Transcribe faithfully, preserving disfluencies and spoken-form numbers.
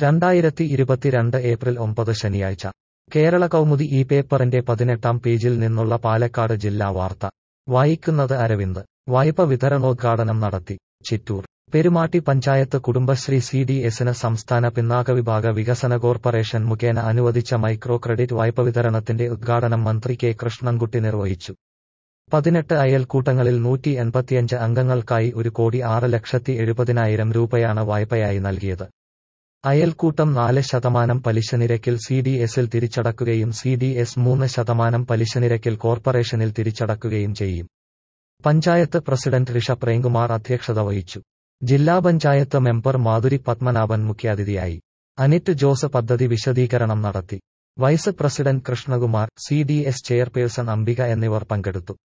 രണ്ടായിരത്തി ഇരുപത്തിരണ്ട് ഏപ്രിൽ ഒമ്പത് ശനിയാഴ്ച കേരള കൗമുദി ഈ പേപ്പറിന്റെ പതിനെട്ടാം പേജിൽ നിന്നുള്ള പാലക്കാട് ജില്ലാ വാർത്ത വായിക്കുന്നത് അരവിന്ദ്. വായ്പ വിതരണോദ്ഘാടനം നടത്തി. ചിറ്റൂർ. പെരുമാട്ടി പഞ്ചായത്ത് കുടുംബശ്രീ സി ഡി എസിന് സംസ്ഥാന പിന്നാക്കവിഭാഗ വികസന കോർപ്പറേഷൻ മുഖേന അനുവദിച്ച മൈക്രോ ക്രെഡിറ്റ് വായ്പ വിതരണത്തിന്റെ ഉദ്ഘാടനം മന്ത്രി കെ കൃഷ്ണൻകുട്ടി നിർവഹിച്ചു. പതിനെട്ട് അയൽക്കൂട്ടങ്ങളിൽ നൂറ്റി എൺപത്തിയഞ്ച് അംഗങ്ങൾക്കായി ഒരു കോടി ആറ് ലക്ഷത്തി എഴുപതിനായിരം രൂപയാണ് വായ്പയായി നൽകിയത്. അയൽക്കൂട്ടം നാല് ശതമാനം പലിശനിരക്കിൽ സി ഡി എസിൽ തിരിച്ചടക്കുകയും സി ഡി എസ് മൂന്ന് ശതമാനം പലിശനിരക്കിൽ കോർപ്പറേഷനിൽ തിരിച്ചടക്കുകയും ചെയ്യും. പഞ്ചായത്ത് പ്രസിഡന്റ് ഋഷ പ്രേംകുമാർ അധ്യക്ഷത വഹിച്ചു. ജില്ലാ പഞ്ചായത്ത് മെമ്പർ മാധുരി പത്മനാഭൻ മുഖ്യാതിഥിയായി. അനിറ്റ് ജോസ് പദ്ധതി വിശദീകരണം നടത്തി. Vice president Krishnakumar, C D S chairperson Ambika എന്നിവർ പങ്കെടുത്തു.